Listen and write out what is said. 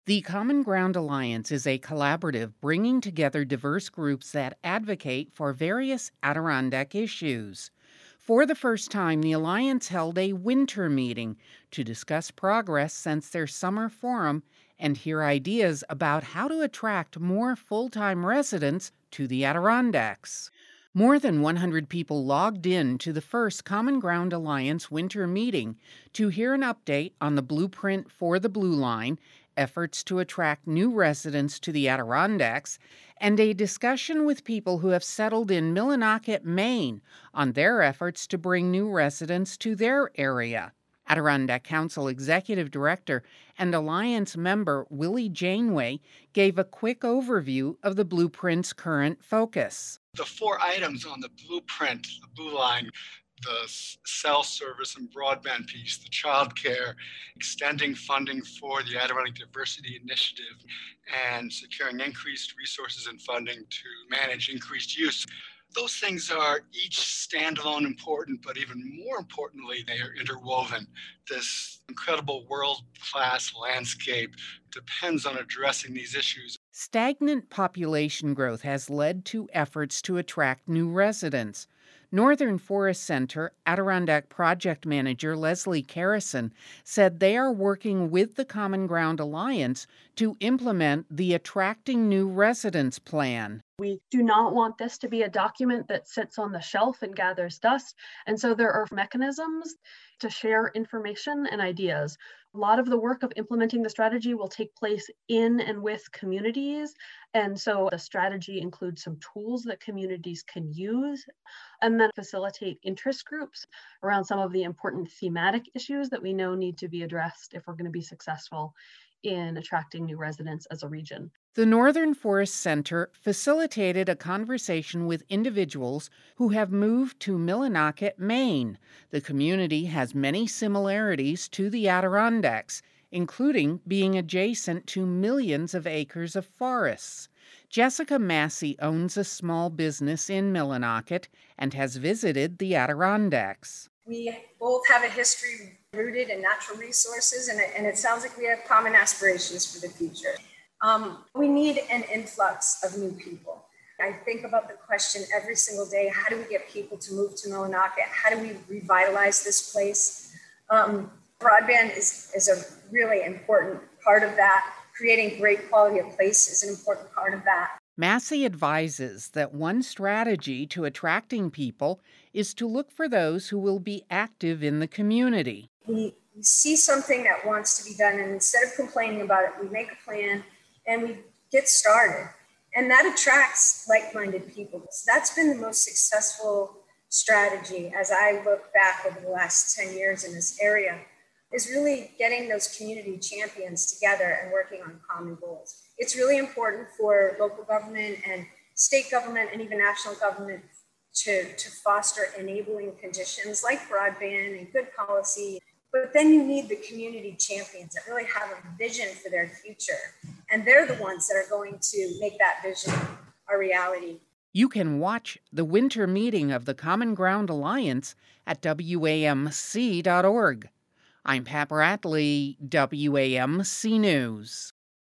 The Common Ground Alliance is a collaborative bringing together diverse groups that advocate for various Adirondack issues. For the first time, the Alliance held a winter meeting to discuss progress since their summer forum and hear ideas about how to attract more full time residents to the Adirondacks. More than 100 people logged in to the first Common Ground Alliance winter meeting to hear an update on the blueprint for the Blue Line, efforts to attract new residents to the Adirondacks, and a discussion with people who have settled in Millinocket, Maine, on their efforts to bring new residents to their area. Adirondack Council Executive Director and Alliance member Willie Janeway gave a quick overview of the blueprint's current focus. The four items on the blueprint, the Blue Line, the cell service and broadband piece, the child care, extending funding for the Adirondack Diversity Initiative, and securing increased resources and funding to manage increased use. Those things are each standalone important, but even more importantly, they are interwoven. This incredible world-class landscape depends on addressing these issues. Stagnant population growth has led to efforts to attract new residents. Northern Forest Center Adirondack Project Manager Leslie Carrison said they are working with the Common Ground Alliance to implement the Attracting New Residents plan. We do not want this to be a document that sits on the shelf and gathers dust. And so there are mechanisms to share information and ideas. A lot of the work of implementing the strategy will take place in and with communities. And so the strategy includes some tools that communities can use and then facilitate interest groups around some of the important thematic issues that we know need to be addressed if we're going to be successful in attracting new residents as a region. The Northern Forest Center facilitated a conversation with individuals who have moved to Millinocket, Maine. The community has many similarities to the Adirondacks, including being adjacent to millions of acres of forests. Jessica Massey owns a small business in Millinocket and has visited the Adirondacks. We both have a history rooted in natural resources, and it sounds like we have common aspirations for the future. We need an influx of new people. I think about the question every single day: how do we get people to move to Millinocket? How do we revitalize this place? Broadband is a really important part of that. Creating great quality of place is an important part of that. Massey advises that one strategy to attracting people is to look for those who will be active in the community. We see something that wants to be done, and instead of complaining about it, we make a plan and we get started. And that attracts like-minded people. So that's been the most successful strategy as I look back over the last 10 years in this area, is really getting those community champions together and working on common goals. It's really important for local government and state government and even national government to foster enabling conditions like broadband and good policy. But then you need the community champions that really have a vision for their future. And they're the ones that are going to make that vision a reality. You can watch the winter meeting of the Common Ground Alliance at WAMC.org. I'm Pat Bradley, WAMC News.